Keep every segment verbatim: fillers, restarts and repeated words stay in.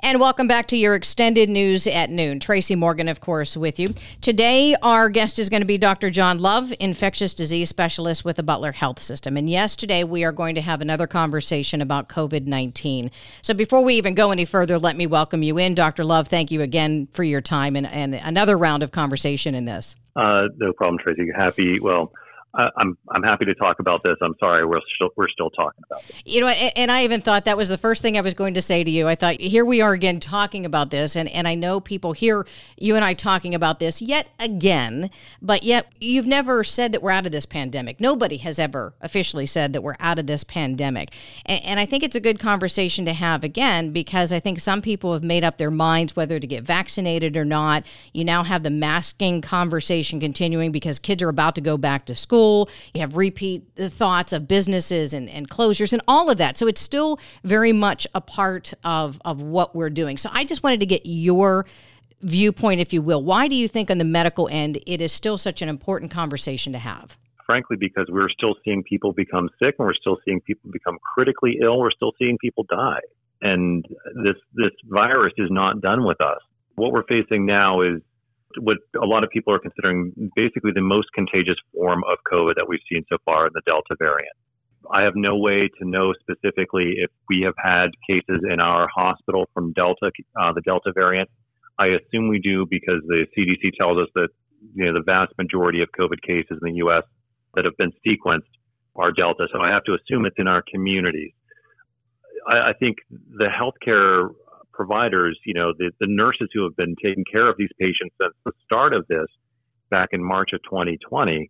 And welcome back to your extended news at noon. Tracy Morgan, of course, with you. Today, our guest is going to be Doctor John Love, infectious disease specialist with the Butler Health System. And yes, today we are going to have another conversation about COVID nineteen. So before we even go any further, let me welcome you in. Doctor Love, thank you again for your time and, and another round of conversation in this. Uh, no problem, Tracy. Happy, well, I, I'm I'm happy to talk about this. I'm sorry, we're still we're still talking about it. You know, and, and I even thought that was the first thing I was going to say to you. I thought, here we are again talking about this, and, and I know people hear you and I talking about this yet again, but yet you've never said that we're out of this pandemic. Nobody has ever officially said that we're out of this pandemic. And, and I think it's a good conversation to have again, because I think some people have made up their minds whether to get vaccinated or not. You now have the masking conversation continuing because kids are about to go back to school. You have repeat thoughts of businesses and, and closures and all of that. So it's still very much a part of, of what we're doing. So I just wanted to get your viewpoint, if you will. Why do you think on the medical end it is still such an important conversation to have? Frankly, because we're still seeing people become sick and we're still seeing people become critically ill. We're still seeing people die. And this this virus is not done with us. What we're facing now is what a lot of people are considering basically the most contagious form of COVID that we've seen so far in the Delta variant. I have no way to know specifically if we have had cases in our hospital from Delta, uh, the Delta variant. I assume we do because the C D C tells us that, you know, the vast majority of COVID cases in the U S that have been sequenced are Delta. So I have to assume it's in our communities. I, I think the healthcare providers, you know, the, the nurses who have been taking care of these patients since the start of this back in March of twenty twenty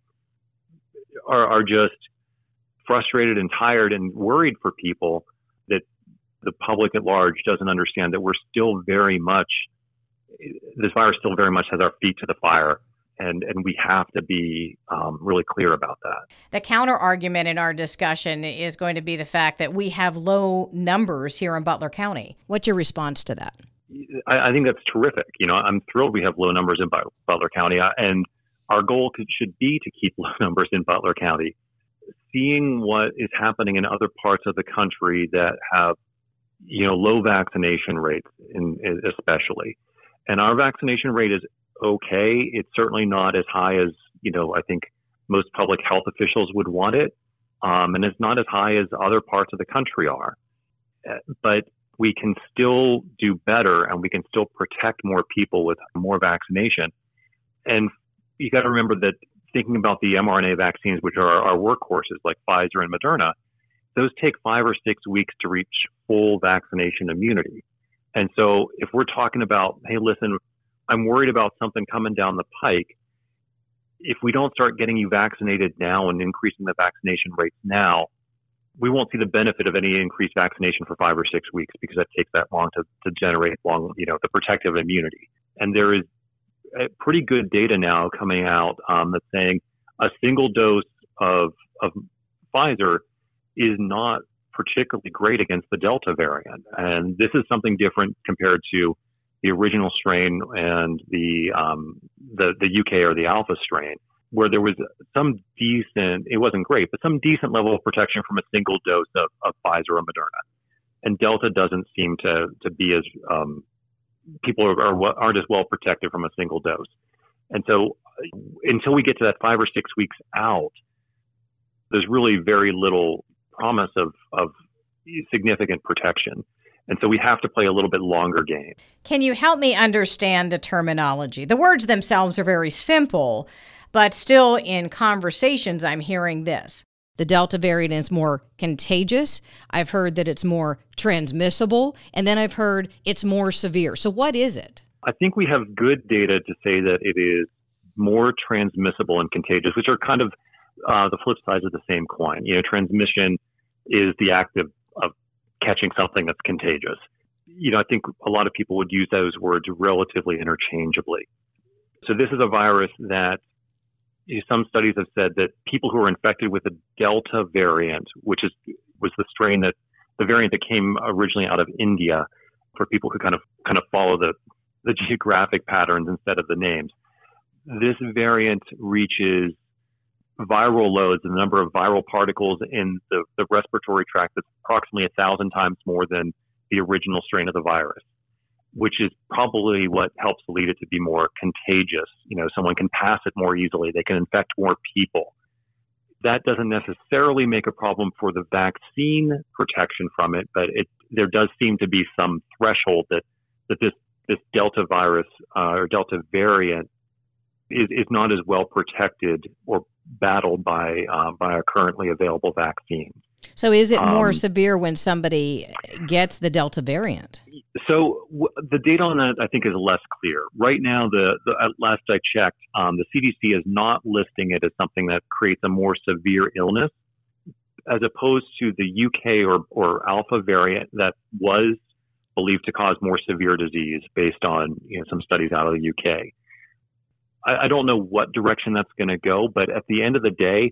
are, are just frustrated and tired and worried for people that the public at large doesn't understand that we're still very much, this virus still very much has our feet to the fire. And and we have to be um, really clear about that. The counter argument in our discussion is going to be the fact that we have low numbers here in Butler County. What's your response to that? I, I think that's terrific. You know, I'm thrilled we have low numbers in Butler County, and our goal could, should be to keep low numbers in Butler County. Seeing what is happening in other parts of the country that have, you know, low vaccination rates, in, especially, and our vaccination rate is okay. It's certainly not as high as, you know, I think most public health officials would want it. Um, and it's not as high as other parts of the country are. Uh, but we can still do better and we can still protect more people with more vaccination. And you got to remember that thinking about the mRNA vaccines, which are our workhorses like Pfizer and Moderna, those take five or six weeks to reach full vaccination immunity. And so if we're talking about, hey, listen, I'm worried about something coming down the pike. If we don't start getting you vaccinated now and increasing the vaccination rates now, we won't see the benefit of any increased vaccination for five or six weeks because that takes that long to, to generate long, you know, the protective immunity. And there is a pretty good data now coming out um, that's saying a single dose of, of Pfizer is not particularly great against the Delta variant. And this is something different compared to the original strain and the, um, the the U K or the Alpha strain, where there was some decent, it wasn't great, but some decent level of protection from a single dose of, of Pfizer or Moderna. And Delta doesn't seem to to be as, um, people are, are, aren't as well protected from a single dose. And so until we get to that five or six weeks out, there's really very little promise of, of significant protection. And so we have to play a little bit longer game. Can you help me understand the terminology? The words themselves are very simple, but still in conversations, I'm hearing this. The Delta variant is more contagious. I've heard that it's more transmissible. And then I've heard it's more severe. So what is it? I think we have good data to say that it is more transmissible and contagious, which are kind of uh, the flip sides of the same coin. You know, transmission is the act of, of catching something that's contagious. You know, I think a lot of people would use those words relatively interchangeably. So this is a virus that you know, some studies have said that people who are infected with the Delta variant, which is was the strain that the variant that came originally out of India, for people who kind of kind of follow the the geographic patterns instead of the names. This variant reaches viral loads, the number of viral particles in the, the respiratory tract, that's approximately a thousand times more than the original strain of the virus. which is probably what helps lead it to be more contagious. You know, someone can pass it more easily. They can infect more people. That doesn't necessarily make a problem for the vaccine protection from it, but it, there does seem to be some threshold that, that this, this Delta virus uh, or Delta variant is, is not as well protected or battled by uh, by our currently available vaccines. So is it more um, severe when somebody gets the Delta variant? So w- the data on that, I think, is less clear. Right now, the, the at last I checked, um, the C D C is not listing it as something that creates a more severe illness, as opposed to the U K or, or Alpha variant that was believed to cause more severe disease based on, you know, some studies out of the U K. I, I don't know what direction that's going to go, but at the end of the day,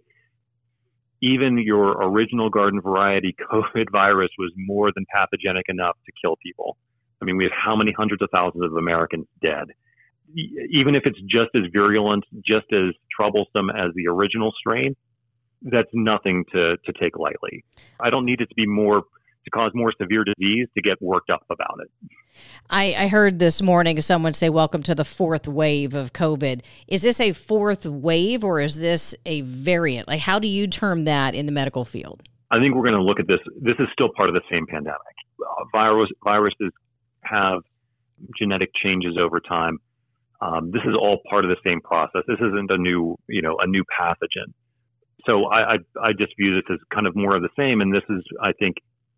even your original garden variety COVID virus was more than pathogenic enough to kill people. I mean, we have how many hundreds of thousands of Americans dead? Even if it's just as virulent, just as troublesome as the original strain, that's nothing to, to take lightly. I don't need it to be more, to cause more severe disease to get worked up about it. I, I heard this morning someone say, welcome to the fourth wave of COVID. Is this a fourth wave or is this a variant? Like, how do you term that in the medical field? I think we're going to look at this. This is still part of the same pandemic. Uh, virus, viruses have genetic changes over time. Um, this is all part of the same process. This isn't a new, you know, a new pathogen. So I, I, I just view this as kind of more of the same. And this is, I think,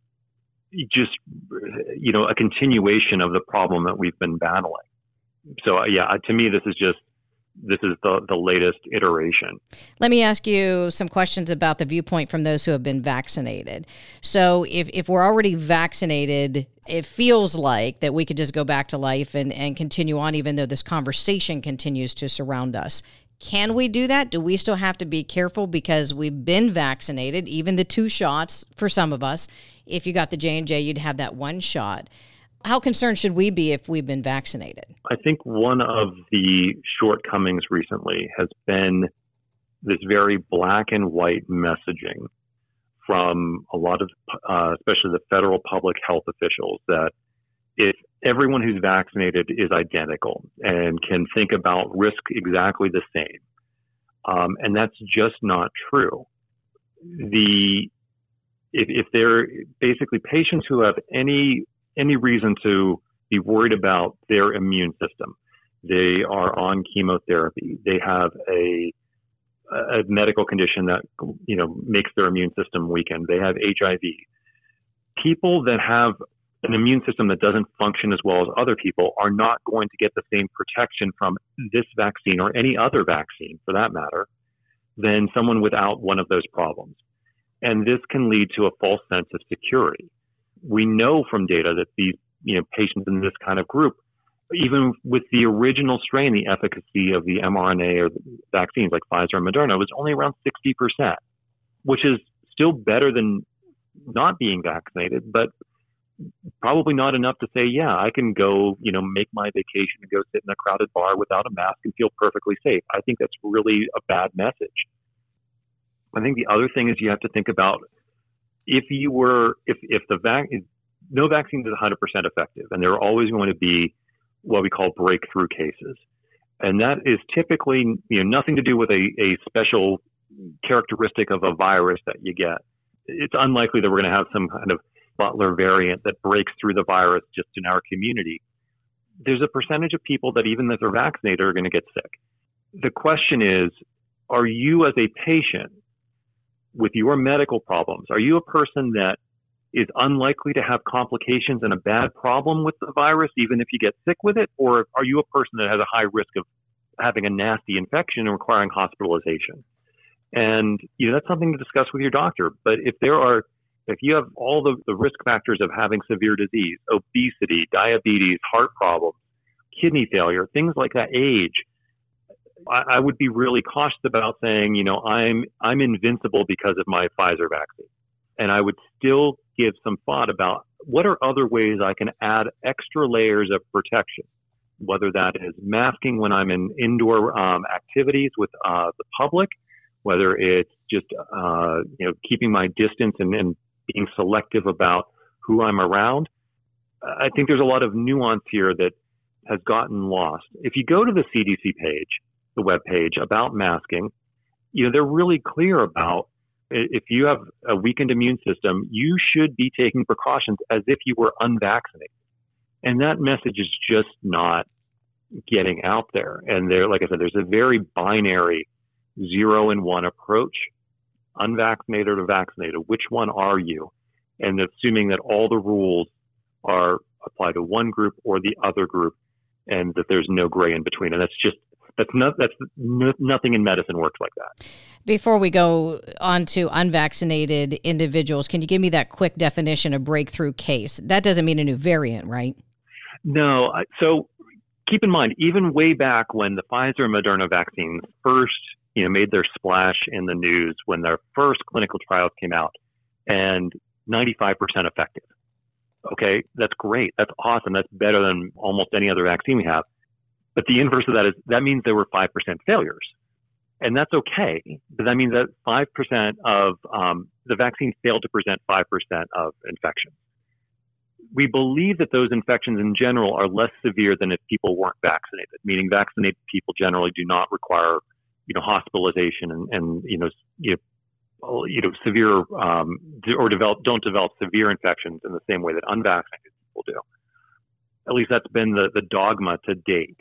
just, you know, a continuation of the problem that we've been battling. So, uh, yeah, to me, this is just, this is the, the latest iteration. Let me ask you some questions about the viewpoint from those who have been vaccinated. So if, if we're already vaccinated, it feels like that we could just go back to life and, and continue on, even though this conversation continues to surround us. Can we do that? Do we still have to be careful because we've been vaccinated, even the two shots for some of us? If you got the J and J, you'd have that one shot. How concerned should we be if we've been vaccinated? I think one of the shortcomings recently has been this very black and white messaging from a lot of, uh, especially the federal public health officials, that if everyone who's vaccinated is identical and can think about risk exactly the same. Um, and that's just not true. The if, if they're basically patients who have any any reason to be worried about their immune system, they are on chemotherapy, they have a a medical condition that, you know, makes their immune system weaken, they have H I V. People that have an immune system that doesn't function as well as other people are not going to get the same protection from this vaccine or any other vaccine for that matter than someone without one of those problems. And this can lead to a false sense of security. We know from data that these, you know, patients in this kind of group, even with the original strain, the efficacy of the mRNA or the vaccines like Pfizer and Moderna was only around sixty percent, which is still better than not being vaccinated, but probably not enough to say, yeah, I can go, you know, make my vacation and go sit in a crowded bar without a mask and feel perfectly safe. I think that's really a bad message. I think the other thing is you have to think about if you were, if, if the vac, no vaccine is one hundred percent effective, and there are always going to be what we call breakthrough cases. And that is typically, you know, nothing to do with a, a special characteristic of a virus that you get. It's unlikely that we're going to have some kind of Butler variant that breaks through the virus just in our community. There's a percentage of people that even if they're vaccinated are going to get sick. The question is, are you as a patient with your medical problems, are you a person that is unlikely to have complications and a bad problem with the virus even if you get sick with it? Or are you a person that has a high risk of having a nasty infection and requiring hospitalization? And, you know, that's something to discuss with your doctor. But if there are If you have all the, the risk factors of having severe disease, obesity, diabetes, heart problems, kidney failure, things like that, age, I, I would be really cautious about saying, you know, I'm I'm invincible because of my Pfizer vaccine. And I would still give some thought about what are other ways I can add extra layers of protection, whether that is masking when I'm in indoor um, activities with uh, the public, whether it's just, uh, you know, keeping my distance and, and being selective about who I'm around. I think there's a lot of nuance here that has gotten lost. If you go to the C D C page, the web page about masking, you know, they're really clear about if you have a weakened immune system, you should be taking precautions as if you were unvaccinated. And that message is just not getting out there. And there, like I said, there's a very binary zero and one approach, unvaccinated or vaccinated. Which one are you? And assuming that all the rules are applied to one group or the other group, and that there's no gray in between. And that's just, that's not, that's no, nothing in medicine works like that. Before we go on to unvaccinated individuals, can you give me that quick definition of breakthrough case? That doesn't mean a new variant, right? No. So keep in mind, even way back when the Pfizer and Moderna vaccines first, you know, made their splash in the news, when their first clinical trials came out, and ninety-five percent effective. Okay, that's great. That's awesome. That's better than almost any other vaccine we have. But the inverse of that is that means there were five percent failures. And that's okay. But that means that five percent of um, the vaccine failed to present five percent of infections. We believe that those infections in general are less severe than if people weren't vaccinated, meaning vaccinated people generally do not require, you know, hospitalization and, and you know, you know, you know, severe um, or develop don't develop severe infections in the same way that unvaccinated people do. At least that's been the, the dogma to date.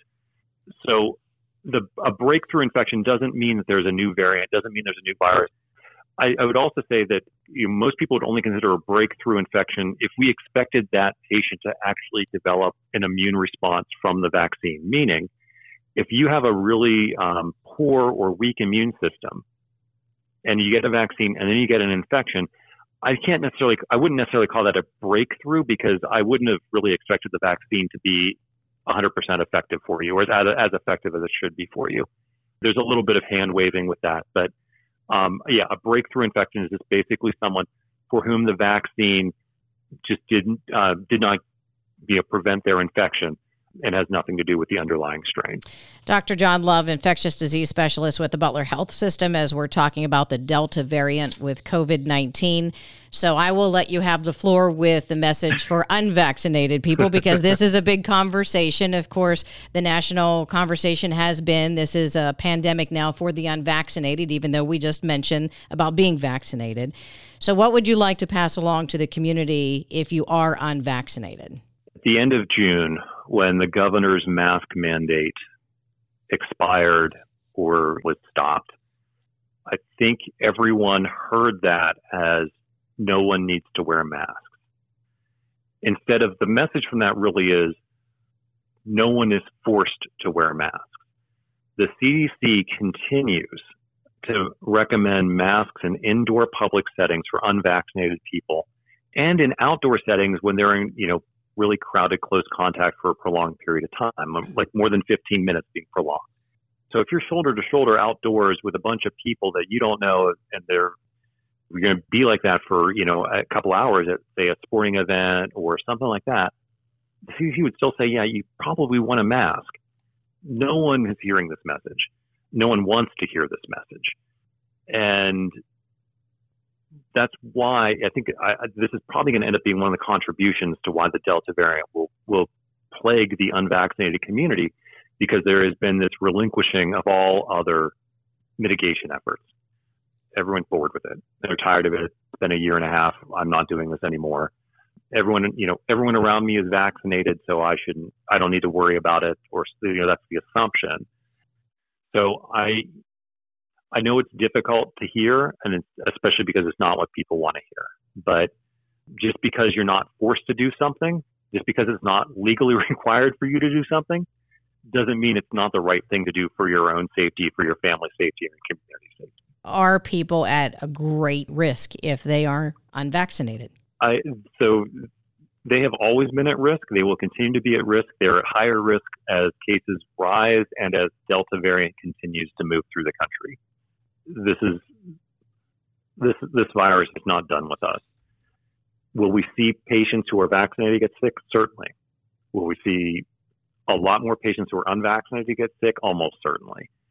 So the a breakthrough infection doesn't mean that there's a new variant, doesn't mean there's a new virus. I, I would also say that you know, most people would only consider a breakthrough infection if we expected that patient to actually develop an immune response from the vaccine. Meaning, if you have a really um, poor or weak immune system, and you get a vaccine and then you get an infection, I can't necessarily, I wouldn't necessarily call that a breakthrough, because I wouldn't have really expected the vaccine to be one hundred percent effective for you, or as, as effective as it should be for you. There's a little bit of hand waving with that. But um, yeah, a breakthrough infection is just basically someone for whom the vaccine just didn't, uh, did not you know, prevent their infection, and has nothing to do with the underlying strain. Doctor John Love, infectious disease specialist with the Butler Health System, as we're talking about the Delta variant with COVID nineteen. So I will let you have the floor with the message for unvaccinated people, because this is a big conversation. Of course, the national conversation has been, this is a pandemic now for the unvaccinated, even though we just mentioned about being vaccinated. So what would you like to pass along to the community if you are unvaccinated? At the end of June, when the governor's mask mandate expired or was stopped, I think everyone heard that as no one needs to wear masks. Instead of the message from that really is no one is forced to wear masks. The C D C continues to recommend masks in indoor public settings for unvaccinated people, and in outdoor settings when they're in, you know, really crowded, close contact for a prolonged period of time, like more than fifteen minutes being prolonged. So if you're shoulder to shoulder outdoors with a bunch of people that you don't know, and they're you're going to be like that for, you know, a couple hours at, say, a sporting event or something like that, the C D C would still say, yeah, you probably want a mask. No one is hearing this message. No one wants to hear this message. And that's why I think I, this is probably going to end up being one of the contributions to why the Delta variant will, will plague the unvaccinated community, because there has been this relinquishing of all other mitigation efforts. Everyone's bored with it. They're tired of it. It's been a year and a half. I'm not doing this anymore. Everyone, you know, everyone around me is vaccinated, so I shouldn't, I don't need to worry about it, or, you know, that's the assumption. So I, I know it's difficult to hear, and it's, especially because it's not what people want to hear. But just because you're not forced to do something, just because it's not legally required for you to do something, doesn't mean it's not the right thing to do for your own safety, for your family safety, and your community safety. Are people at a great risk if they are unvaccinated? I, so they have always been at risk. They will continue to be at risk. They're at higher risk as cases rise and as Delta variant continues to move through the country. This is this this virus is not done with us. Will we see patients who are vaccinated get sick? Certainly. Will we see a lot more patients who are unvaccinated get sick? Almost certainly.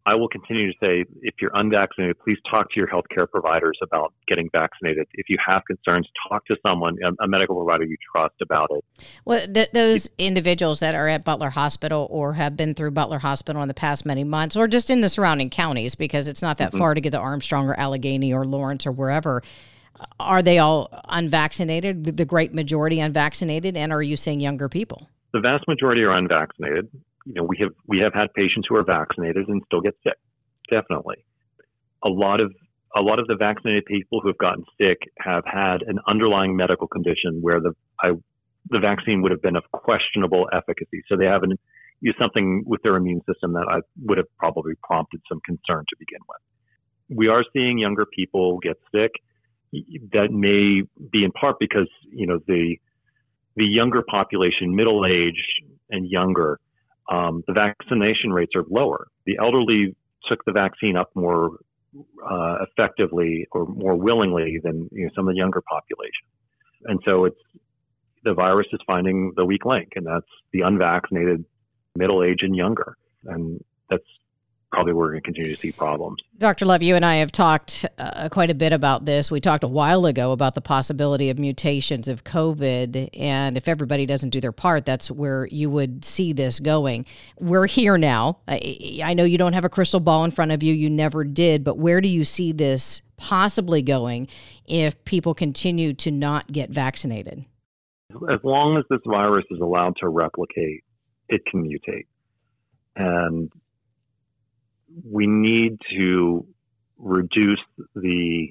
I will continue to say, if you're unvaccinated, please talk to your healthcare providers about getting vaccinated. If you have concerns, talk to someone, a medical provider you trust about it. Well, th- those individuals that are at Butler Hospital or have been through Butler Hospital in the past many months, or just in the surrounding counties, because it's not that mm-hmm. far to get to Armstrong or Allegheny or Lawrence or wherever, are they all unvaccinated, the great majority unvaccinated, and are you seeing younger people? The vast majority are unvaccinated. You know, we have we have had patients who are vaccinated and still get sick. Definitely, a lot of a lot of the vaccinated people who have gotten sick have had an underlying medical condition where the I, the vaccine would have been of questionable efficacy. So they haven't used something with their immune system that I would have probably prompted some concern to begin with. We are seeing younger people get sick. That may be in part because you know the the younger population, middle age and younger. Um, the vaccination rates are lower. The elderly took the vaccine up more uh, effectively or more willingly than you know, some of the younger population. And so it's the virus is finding the weak link, and that's the unvaccinated, middle age and younger. And that's probably where we're going to continue to see problems. Doctor Love, you and I have talked uh, quite a bit about this. We talked a while ago about the possibility of mutations of COVID, and if everybody doesn't do their part, that's where you would see this going. We're here now. I, I know you don't have a crystal ball in front of you. You never did, but where do you see this possibly going if people continue to not get vaccinated? As long as this virus is allowed to replicate, it can mutate. And we need to reduce the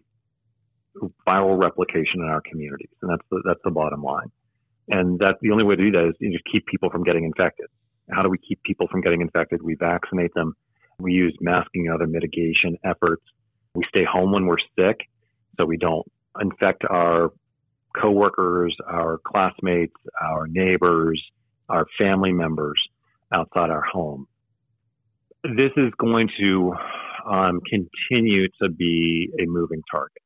viral replication in our communities, and that's the, that's the bottom line. And that's the only way to do that is you just keep people from getting infected. How do we keep people from getting infected? We vaccinate them. We use masking and other mitigation efforts. We stay home when we're sick, so we don't infect our coworkers, our classmates, our neighbors, our family members outside our home. This is going to um, continue to be a moving target.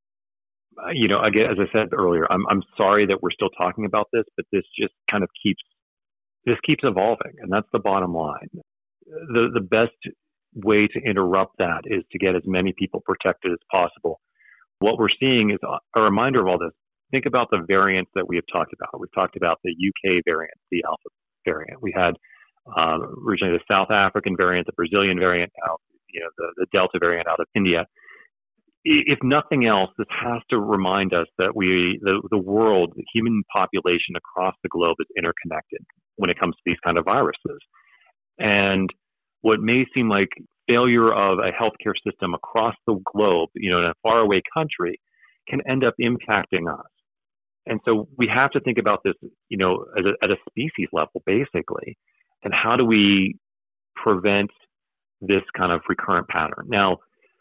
Uh, you know, again, as I said earlier, I'm I'm sorry that we're still talking about this, but this just kind of keeps this keeps evolving, and that's the bottom line. The the best way to interrupt that is to get as many people protected as possible. What we're seeing is a reminder of all this. Think about the variants that we have talked about. We've talked about the U K variant, the Alpha variant. We had Um, originally the South African variant, the Brazilian variant, now you know the, the Delta variant out of India. If nothing else, this has to remind us that we, the, the world, the human population across the globe is interconnected when it comes to these kind of viruses. And what may seem like failure of a healthcare system across the globe, you know, in a faraway country, can end up impacting us. And so we have to think about this, you know, at a, at a species level, basically. And how do we prevent this kind of recurrent pattern? Now,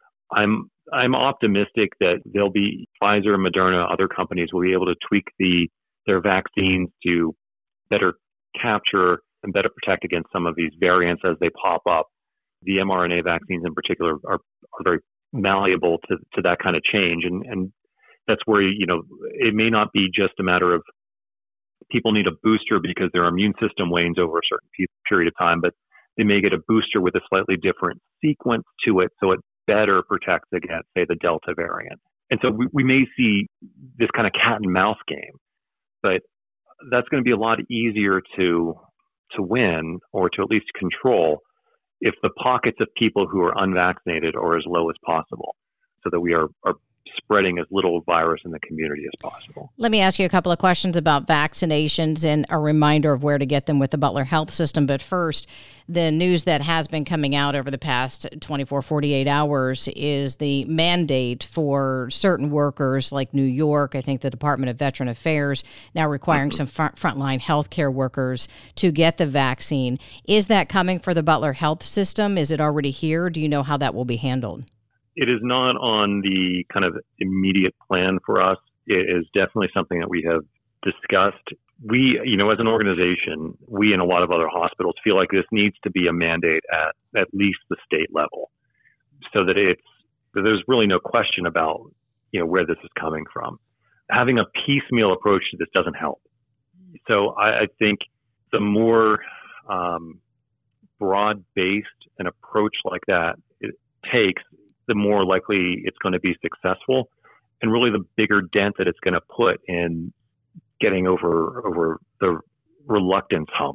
I'm I'm optimistic that there'll be Pfizer, Moderna, other companies will be able to tweak the their vaccines to better capture and better protect against some of these variants as they pop up. The mRNA vaccines in particular are, are very malleable to, to that kind of change. And, and that's where, you know, it may not be just a matter of people need a booster because their immune system wanes over a certain period of time, but they may get a booster with a slightly different sequence to it so it better protects against, say, the Delta variant. And so we, we may see this kind of cat and mouse game, but that's going to be a lot easier to to win or to at least control if the pockets of people who are unvaccinated are as low as possible so that we are, are spreading as little virus in the community as possible. Let me ask you a couple of questions about vaccinations and a reminder of where to get them with the Butler Health System. But first, the news that has been coming out over the past twenty-four, forty-eight hours is the mandate for certain workers like New York, I think the Department of Veteran Affairs, now requiring mm-hmm. some front, frontline healthcare workers to get the vaccine. Is that coming for the Butler Health System? Is it already here? Do you know how that will be handled? It is not on the kind of immediate plan for us. It is definitely something that we have discussed. We, you know, as an organization, we and a lot of other hospitals feel like this needs to be a mandate at at least the state level so that it's, that there's really no question about, you know, where this is coming from. Having a piecemeal approach to this doesn't help. So I, I think the more, um, broad-based an approach like that it takes, the more likely it's going to be successful, and really the bigger dent that it's going to put in getting over over the reluctance hump.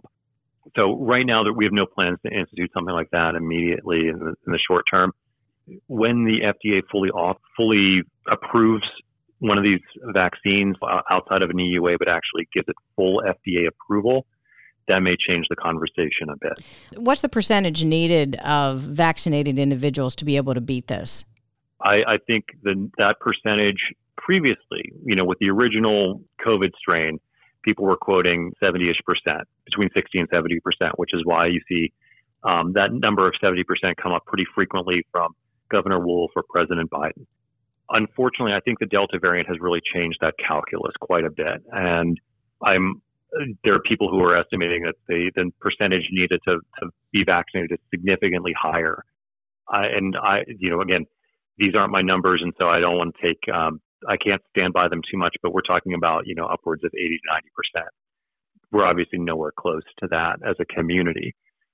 So right now that we have no plans to institute something like that immediately in the, in the short term. When the F D A fully off, fully approves one of these vaccines outside of an E U A, but actually gives it full F D A approval, that may change the conversation a bit. What's the percentage needed of vaccinated individuals to be able to beat this? I, I think the, that percentage previously, you know, with the original COVID strain, people were quoting seventy-ish percent, between sixty and seventy percent, which is why you see um, that number of seventy percent come up pretty frequently from Governor Wolf or President Biden. Unfortunately, I think the Delta variant has really changed that calculus quite a bit. And I'm there are people who are estimating that the, the percentage needed to, to be vaccinated is significantly higher. I, and I, you know, again, these aren't my numbers, and so I don't want to take, um, I can't stand by them too much, but we're talking about, you know, upwards of eighty to ninety percent. We're obviously nowhere close to that as a community.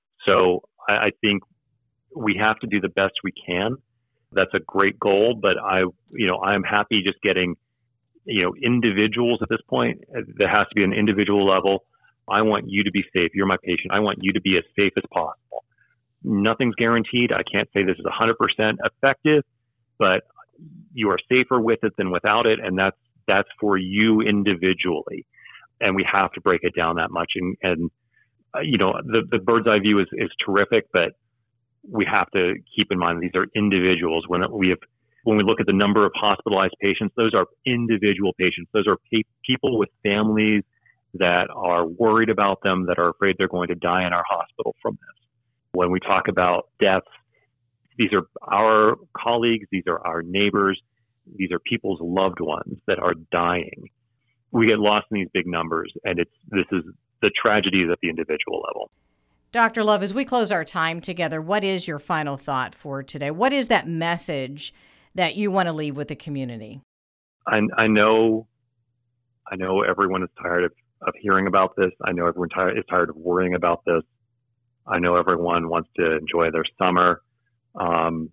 So I, I think we have to do the best we can. That's a great goal, but I, you know, I'm happy just getting, you know, individuals at this point. There has to be an individual level. I want you to be safe. You're my patient. I want you to be as safe as possible. Nothing's guaranteed. I can't say this is one hundred percent effective, but you are safer with it than without it. And that's, that's for you individually. And we have to break it down that much. And, and uh, you know, the, the bird's eye view is, is terrific, but we have to keep in mind these are individuals. When we have, when we look at the number of hospitalized patients, those are individual patients. Those are pa- people with families that are worried about them, that are afraid they're going to die in our hospital from this. When we talk about deaths, these are our colleagues, these are our neighbors, these are people's loved ones that are dying. We get lost in these big numbers, and it's this is the tragedy is at the individual level. Doctor Love, as we close our time together, what is your final thought for today? What is that message that you want to leave with the community? I, I know, I know everyone is tired of, of hearing about this. I know everyone tired, is tired of worrying about this. I know everyone wants to enjoy their summer. Um,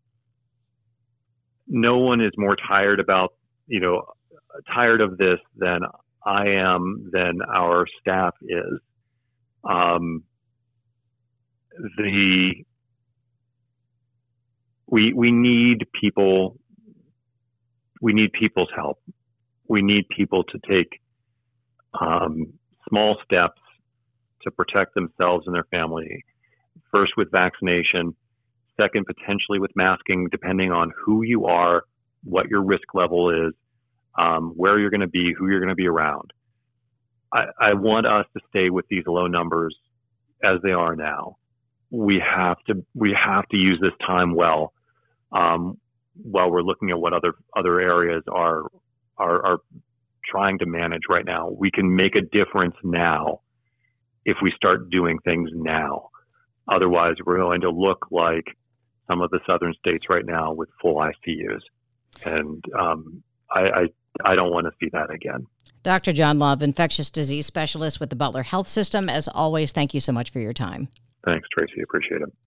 no one is more tired about, you know, tired of this than I am, than our staff is. Um, the we we need people. We need people's help. We need people to take um, small steps to protect themselves and their family. First with vaccination. Second, potentially with masking, depending on who you are, what your risk level is, um, where you're going to be, who you're going to be around. I, I want us to stay with these low numbers as they are now. We have to we have to use this time well, um, while we're looking at what other other areas are, are are trying to manage right now. We can make a difference now if we start doing things now. Otherwise, we're going to look like some of the southern states right now with full I C Us, and um, I, I I don't want to see that again. Doctor John Love, infectious disease specialist with the Butler Health System. As always, thank you so much for your time. Thanks, Tracy. Appreciate it.